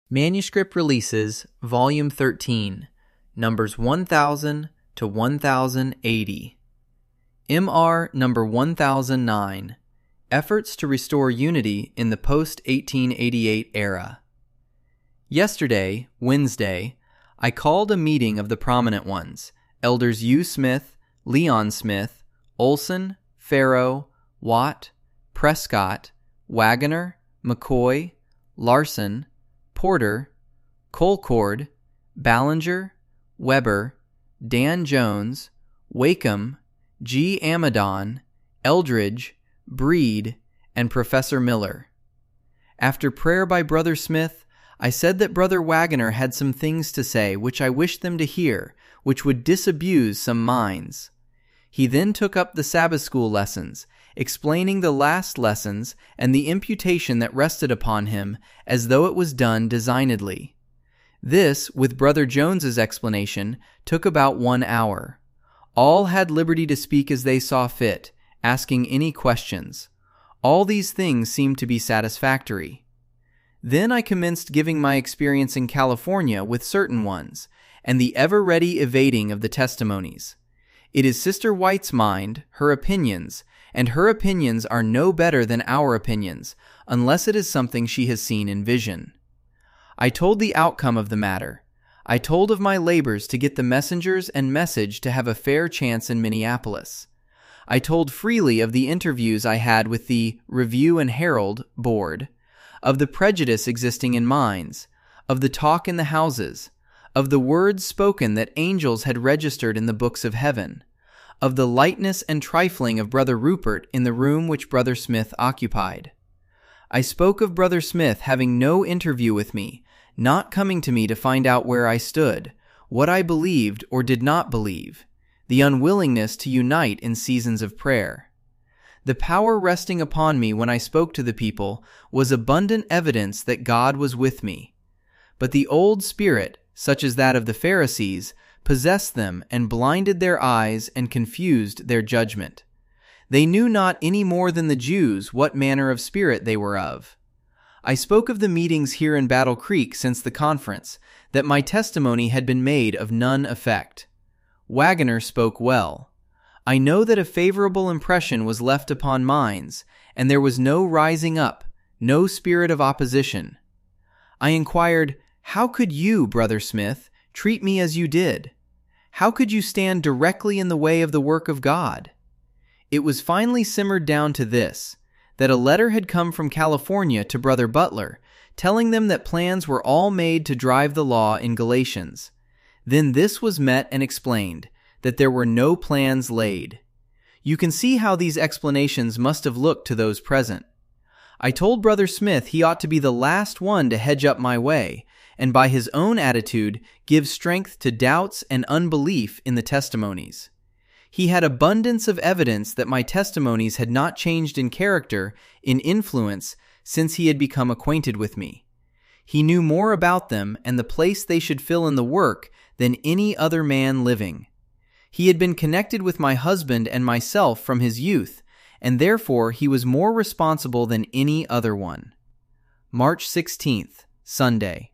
Manuscript Releases, Volume 13, Numbers 1000 to 1080. MR Number 1009, Efforts to Restore Unity in the Post-1888 Era. Yesterday, Wednesday, I called a meeting of the prominent ones, Elders U. Smith, Leon Smith, Olson, Farrow, Watt, Prescott, Wagoner, McCoy, Larson, Porter, Colcord, Ballinger, Weber, Dan Jones, Wakeham, G. Amadon, Eldridge, Breed, and Professor Miller. After prayer by Brother Smith, I said that Brother Wagoner had some things to say which I wished them to hear, which would disabuse some minds. He then took up the Sabbath school lessons, explaining the last lessons and the imputation that rested upon him as though it was done designedly. This, with Brother Jones's explanation, took about 1 hour. All had liberty to speak as they saw fit, asking any questions. All these things seemed to be satisfactory. Then I commenced giving my experience in California with certain ones, and the ever-ready evading of the testimonies. It is Sister White's mind, her opinions, and her opinions are no better than our opinions, unless it is something she has seen in vision. I told the outcome of the matter. I told of my labors to get the messengers and message to have a fair chance in Minneapolis. I told freely of the interviews I had with the Review and Herald board, of the prejudice existing in minds, of the talk in the houses, of the words spoken that angels had registered in the books of heaven, of the lightness and trifling of Brother Rupert in the room which Brother Smith occupied. I spoke of Brother Smith having no interview with me, not coming to me to find out where I stood, what I believed or did not believe, the unwillingness to unite in seasons of prayer. The power resting upon me when I spoke to the people was abundant evidence that God was with me. But the old spirit, such as that of the Pharisees, possessed them and blinded their eyes and confused their judgment. They knew not any more than the Jews what manner of spirit they were of. I spoke of the meetings here in Battle Creek since the conference, that my testimony had been made of none effect. Wagoner spoke well. I know that a favorable impression was left upon minds, and there was no rising up, no spirit of opposition. I inquired, "How could you, Brother Smith, treat me as you did? How could you stand directly in the way of the work of God?" It was finally simmered down to this, that a letter had come from California to Brother Butler, telling them that plans were all made to drive the law in Galatians. Then this was met and explained, that there were no plans laid. You can see how these explanations must have looked to those present. I told Brother Smith he ought to be the last one to hedge up my way, and by his own attitude give strength to doubts and unbelief in the testimonies. He had abundance of evidence that my testimonies had not changed in character, in influence, since he had become acquainted with me. He knew more about them and the place they should fill in the work than any other man living. He had been connected with my husband and myself from his youth, and therefore he was more responsible than any other one. March 16th, Sunday.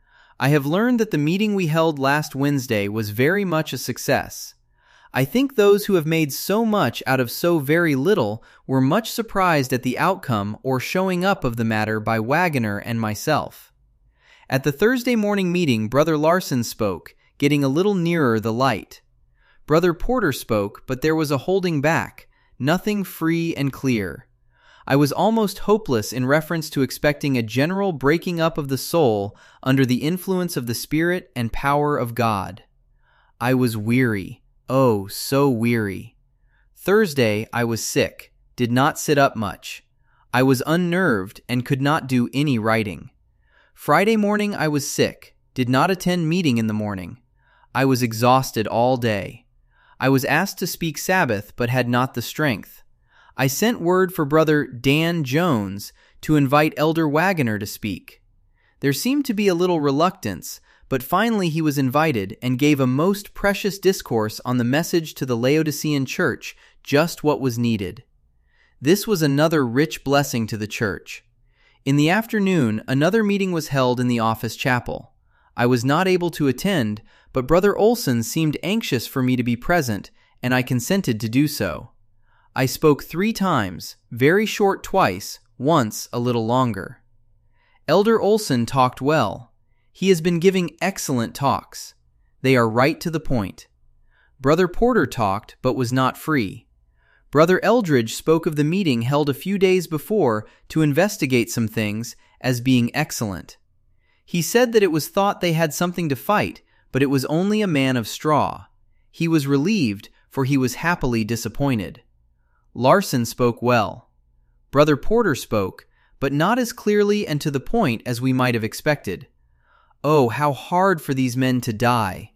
I have learned that the meeting we held last Wednesday was very much a success. I think those who have made so much out of so very little were much surprised at the outcome or showing up of the matter by Wagoner and myself. At the Thursday morning meeting, Brother Larson spoke, getting a little nearer the light. Brother Porter spoke, but there was a holding back, nothing free and clear. I was almost hopeless in reference to expecting a general breaking up of the soul under the influence of the Spirit and power of God. I was weary, oh, so weary. Thursday I was sick, did not sit up much. I was unnerved and could not do any writing. Friday morning I was sick, did not attend meeting in the morning. I was exhausted all day. I was asked to speak Sabbath, but had not the strength. I sent word for Brother Dan Jones to invite Elder Wagoner to speak. There seemed to be a little reluctance, but finally he was invited and gave a most precious discourse on the message to the Laodicean church, just what was needed. This was another rich blessing to the church. In the afternoon, another meeting was held in the office chapel. I was not able to attend, but Brother Olson seemed anxious for me to be present, and I consented to do so. I spoke 3 times, very short twice, once a little longer. Elder Olson talked well. He has been giving excellent talks. They are right to the point. Brother Porter talked, but was not free. Brother Eldridge spoke of the meeting held a few days before to investigate some things as being excellent. He said that it was thought they had something to fight, but it was only a man of straw. He was relieved, for he was happily disappointed. Larson spoke well. Brother Porter spoke, but not as clearly and to the point as we might have expected. Oh, how hard for these men to die!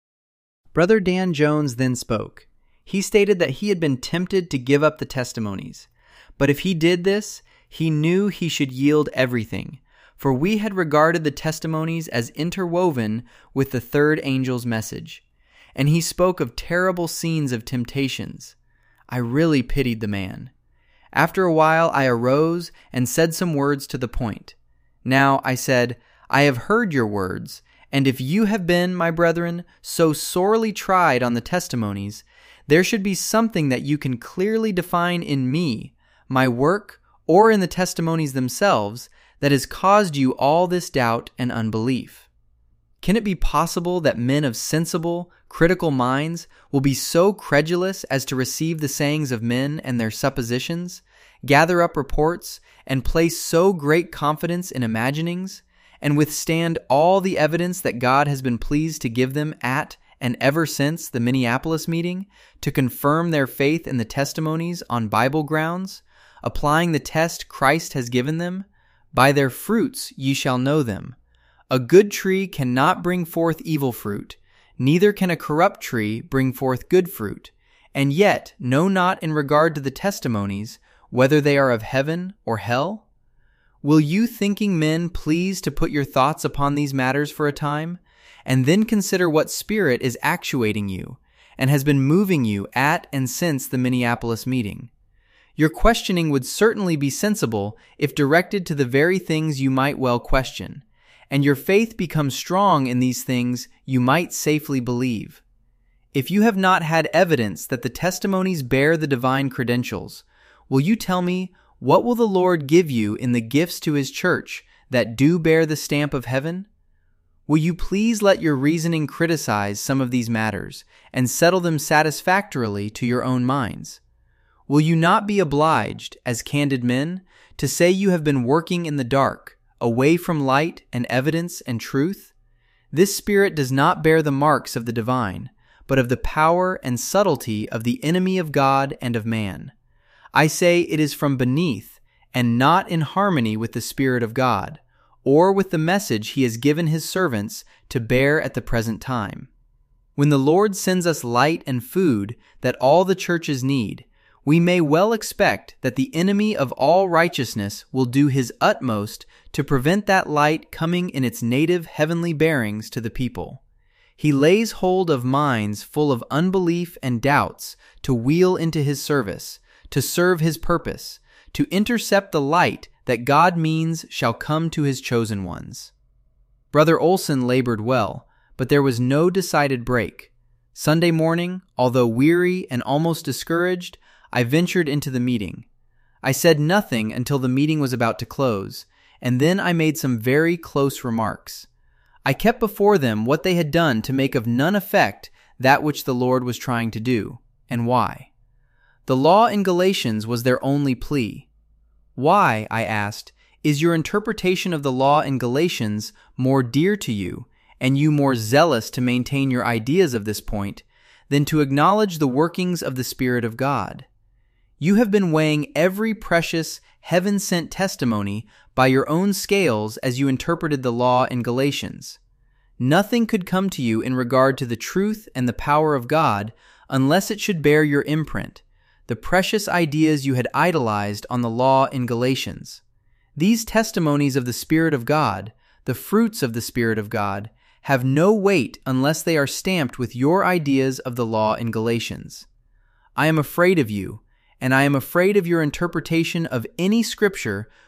Brother Dan Jones then spoke. He stated that he had been tempted to give up the testimonies, but if he did this, he knew he should yield everything, for we had regarded the testimonies as interwoven with the third angel's message, and he spoke of terrible scenes of temptations. I really pitied the man. After a while I arose and said some words to the point. Now, I said, I have heard your words, and if you have been, my brethren, so sorely tried on the testimonies, there should be something that you can clearly define in me, my work, or in the testimonies themselves, that has caused you all this doubt and unbelief. Can it be possible that men of sensible, critical minds will be so credulous as to receive the sayings of men and their suppositions, gather up reports, and place so great confidence in imaginings, and withstand all the evidence that God has been pleased to give them at and ever since the Minneapolis meeting, to confirm their faith in the testimonies on Bible grounds, applying the test Christ has given them? By their fruits ye shall know them. A good tree cannot bring forth evil fruit, neither can a corrupt tree bring forth good fruit. And yet know not in regard to the testimonies, whether they are of heaven or hell? Will you thinking men please to put your thoughts upon these matters for a time, and then consider what spirit is actuating you, and has been moving you at and since the Minneapolis meeting? Your questioning would certainly be sensible if directed to the very things you might well question, and your faith becomes strong in these things you might safely believe. If you have not had evidence that the testimonies bear the divine credentials, will you tell me, what will the Lord give you in the gifts to His church that do bear the stamp of heaven? Will you please let your reasoning criticize some of these matters and settle them satisfactorily to your own minds? Will you not be obliged, as candid men, to say you have been working in the dark, away from light and evidence and truth? This spirit does not bear the marks of the divine, but of the power and subtlety of the enemy of God and of man. I say it is from beneath, and not in harmony with the Spirit of God, or with the message He has given His servants to bear at the present time. When the Lord sends us light and food that all the churches need, we may well expect that the enemy of all righteousness will do his utmost to prevent that light coming in its native heavenly bearings to the people. He lays hold of minds full of unbelief and doubts to wheel into His service, to serve His purpose, to intercept the light that God means shall come to His chosen ones. Brother Olson labored well, but there was no decided break. Sunday morning, although weary and almost discouraged, I ventured into the meeting. I said nothing until the meeting was about to close, and then I made some very close remarks. I kept before them what they had done to make of none effect that which the Lord was trying to do, and why. The law in Galatians was their only plea. Why, I asked, is your interpretation of the law in Galatians more dear to you, and you more zealous to maintain your ideas of this point, than to acknowledge the workings of the Spirit of God? You have been weighing every precious, heaven-sent testimony by your own scales as you interpreted the law in Galatians. Nothing could come to you in regard to the truth and the power of God unless it should bear your imprint, the precious ideas you had idolized on the law in Galatians. These testimonies of the Spirit of God, the fruits of the Spirit of God, have no weight unless they are stamped with your ideas of the law in Galatians. I am afraid of you, and I am afraid of your interpretation of any scripture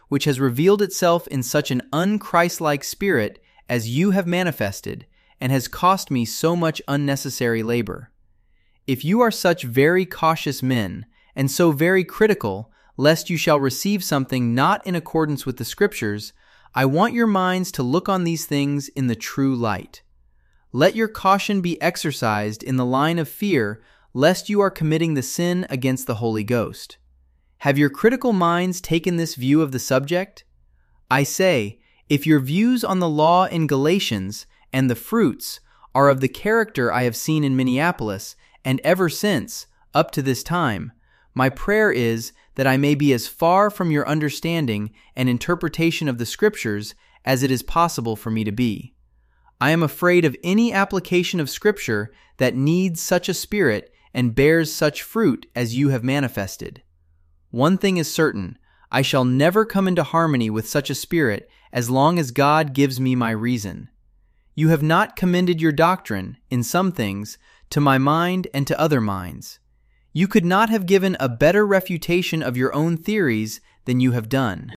which has revealed itself in such an un-Christ-like spirit as you have manifested, and has cost me so much unnecessary labor. If you are such very cautious men, and so very critical, lest you shall receive something not in accordance with the Scriptures, I want your minds to look on these things in the true light. Let your caution be exercised in the line of fear, lest you are committing the sin against the Holy Ghost. Have your critical minds taken this view of the subject? I say, if your views on the law in Galatians and the fruits are of the character I have seen in Minneapolis, and ever since, up to this time, my prayer is that I may be as far from your understanding and interpretation of the Scriptures as it is possible for me to be. I am afraid of any application of Scripture that needs such a spirit and bears such fruit as you have manifested. One thing is certain, I shall never come into harmony with such a spirit as long as God gives me my reason. You have not commended your doctrine, in some things, to my mind and to other minds. You could not have given a better refutation of your own theories than you have done.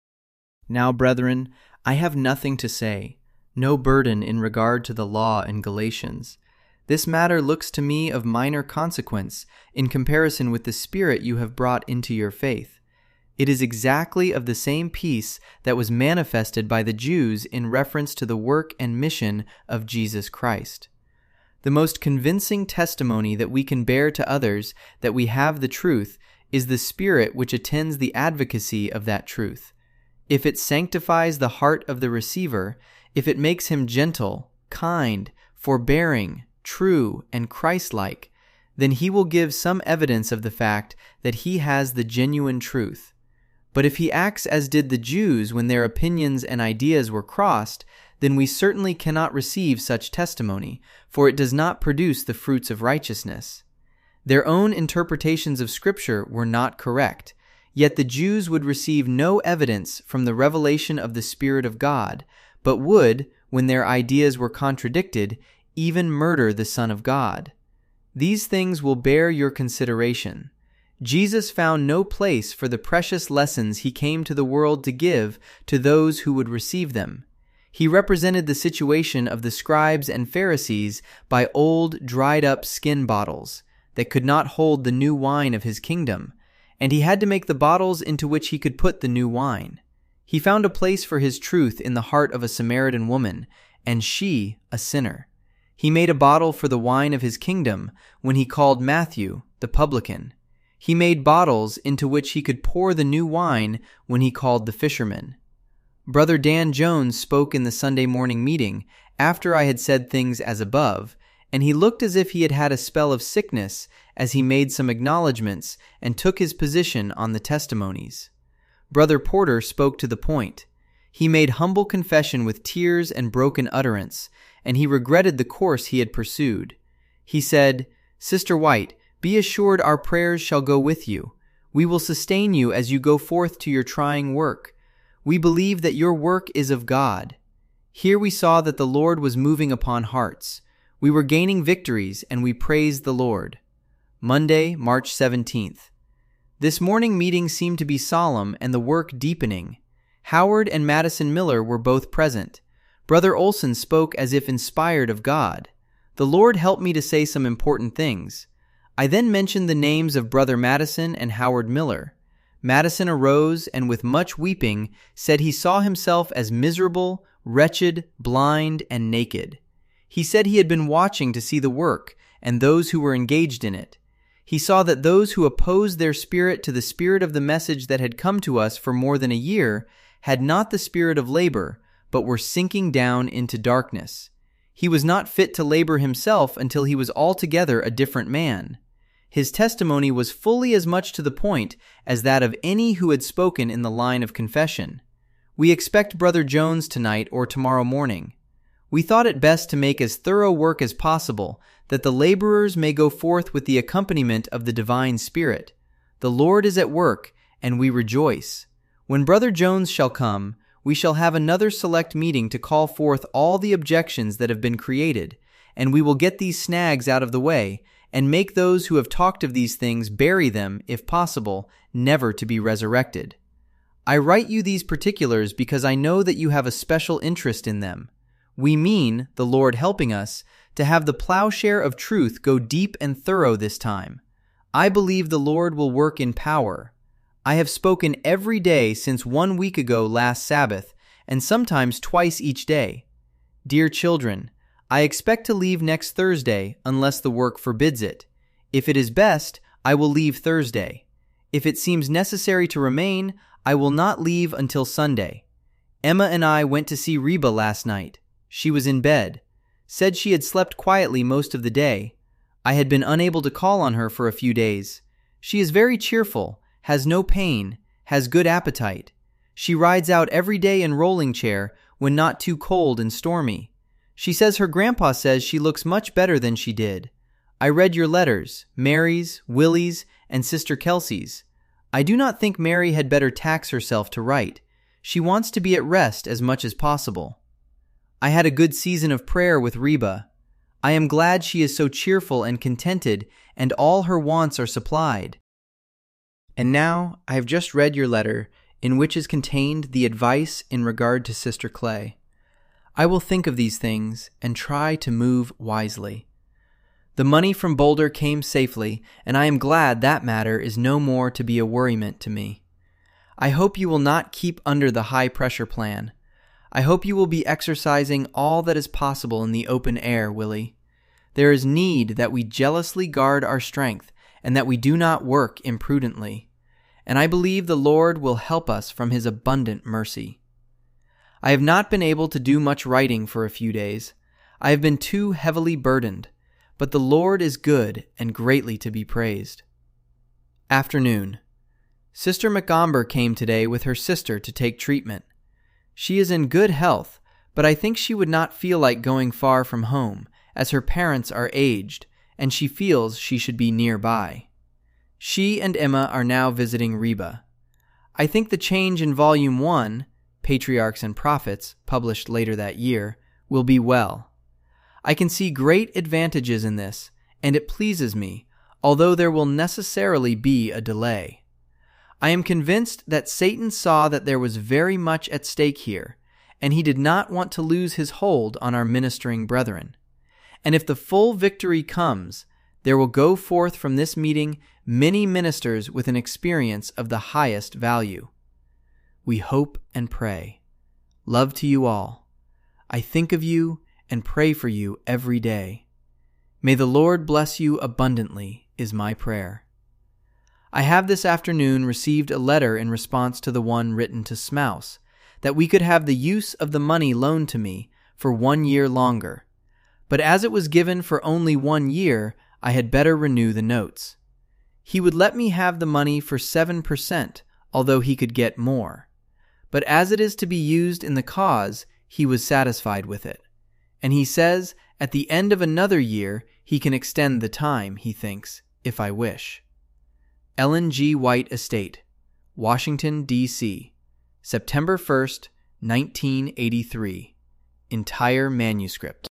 Now, brethren, I have nothing to say, no burden in regard to the law in Galatians. This matter looks to me of minor consequence in comparison with the spirit you have brought into your faith. It is exactly of the same piece that was manifested by the Jews in reference to the work and mission of Jesus Christ. The most convincing testimony that we can bear to others that we have the truth is the spirit which attends the advocacy of that truth. If it sanctifies the heart of the receiver, if it makes him gentle, kind, forbearing, true, and Christ-like, then he will give some evidence of the fact that he has the genuine truth. But if he acts as did the Jews when their opinions and ideas were crossed, then we certainly cannot receive such testimony, for it does not produce the fruits of righteousness. Their own interpretations of Scripture were not correct, yet the Jews would receive no evidence from the revelation of the Spirit of God, but would, when their ideas were contradicted, even murder the Son of God. These things will bear your consideration. Jesus found no place for the precious lessons he came to the world to give to those who would receive them. He represented the situation of the scribes and Pharisees by old, dried-up skin bottles that could not hold the new wine of his kingdom, and he had to make the bottles into which he could put the new wine. He found a place for his truth in the heart of a Samaritan woman, and she a sinner. He made a bottle for the wine of his kingdom when he called Matthew, the publican. He made bottles into which he could pour the new wine when he called the fisherman. Brother Dan Jones spoke in the Sunday morning meeting after I had said things as above, and he looked as if he had had a spell of sickness as he made some acknowledgments and took his position on the testimonies. Brother Porter spoke to the point. He made humble confession with tears and broken utterance, and he regretted the course he had pursued. He said, "Sister White, be assured our prayers shall go with you. We will sustain you as you go forth to your trying work. We believe that your work is of God." Here we saw that the Lord was moving upon hearts. We were gaining victories, and we praised the Lord. Monday, March 17th. This morning meeting seemed to be solemn and the work deepening. Howard and Madison Miller were both present. Brother Olson spoke as if inspired of God. The Lord helped me to say some important things. I then mentioned the names of Brother Madison and Howard Miller. Madison arose and with much weeping said he saw himself as miserable, wretched, blind, and naked. He said he had been watching to see the work and those who were engaged in it. He saw that those who opposed their spirit to the spirit of the message that had come to us for more than a year had not the spirit of labor, but were sinking down into darkness. He was not fit to labor himself until he was altogether a different man. His testimony was fully as much to the point as that of any who had spoken in the line of confession. We expect Brother Jones tonight or tomorrow morning. We thought it best to make as thorough work as possible, that the laborers may go forth with the accompaniment of the divine Spirit. The Lord is at work, and we rejoice. When Brother Jones shall come, we shall have another select meeting to call forth all the objections that have been created, and we will get these snags out of the way, and make those who have talked of these things bury them, if possible, never to be resurrected. I write you these particulars because I know that you have a special interest in them. We mean, the Lord helping us, to have the plowshare of truth go deep and thorough this time. I believe the Lord will work in power. I have spoken every day since 1 week ago last Sabbath, and sometimes twice each day. Dear children, I expect to leave next Thursday unless the work forbids it. If it is best, I will leave Thursday. If it seems necessary to remain, I will not leave until Sunday. Emma and I went to see Reba last night. She was in bed. Said she had slept quietly most of the day. I had been unable to call on her for a few days. She is very cheerful, has no pain, has good appetite. She rides out every day in rolling chair when not too cold and stormy. She says her grandpa says she looks much better than she did. I read your letters, Mary's, Willie's, and Sister Kelsey's. I do not think Mary had better tax herself to write. She wants to be at rest as much as possible. I had a good season of prayer with Reba. I am glad she is so cheerful and contented, and all her wants are supplied. And now I have just read your letter, in which is contained the advice in regard to Sister Clay. I will think of these things and try to move wisely. The money from Boulder came safely, and I am glad that matter is no more to be a worriment to me. I hope you will not keep under the high-pressure plan. I hope you will be exercising all that is possible in the open air, Willie. There is need that we jealously guard our strength and that we do not work imprudently. And I believe the Lord will help us from His abundant mercy. I have not been able to do much writing for a few days. I have been too heavily burdened, but the Lord is good and greatly to be praised. Afternoon. Sister McGomber came today with her sister to take treatment. She is in good health, but I think she would not feel like going far from home, as her parents are aged, and she feels she should be nearby. She and Emma are now visiting Reba. I think the change in Volume 1, Patriarchs and Prophets, published later that year, will be well. I can see great advantages in this, and it pleases me, although there will necessarily be a delay. I am convinced that Satan saw that there was very much at stake here, and he did not want to lose his hold on our ministering brethren. And if the full victory comes, there will go forth from this meeting many ministers with an experience of the highest value. We hope and pray. Love to you all. I think of you and pray for you every day. May the Lord bless you abundantly, is my prayer. I have this afternoon received a letter in response to the one written to Smouse, that we could have the use of the money loaned to me for 1 year longer. But as it was given for only 1 year, I had better renew the notes. He would let me have the money for 7%, although he could get more. But as it is to be used in the cause, he was satisfied with it. And he says at the end of another year he can extend the time, he thinks, if I wish. Ellen G. White Estate, Washington, D.C., September 1st, 1983. Entire manuscript.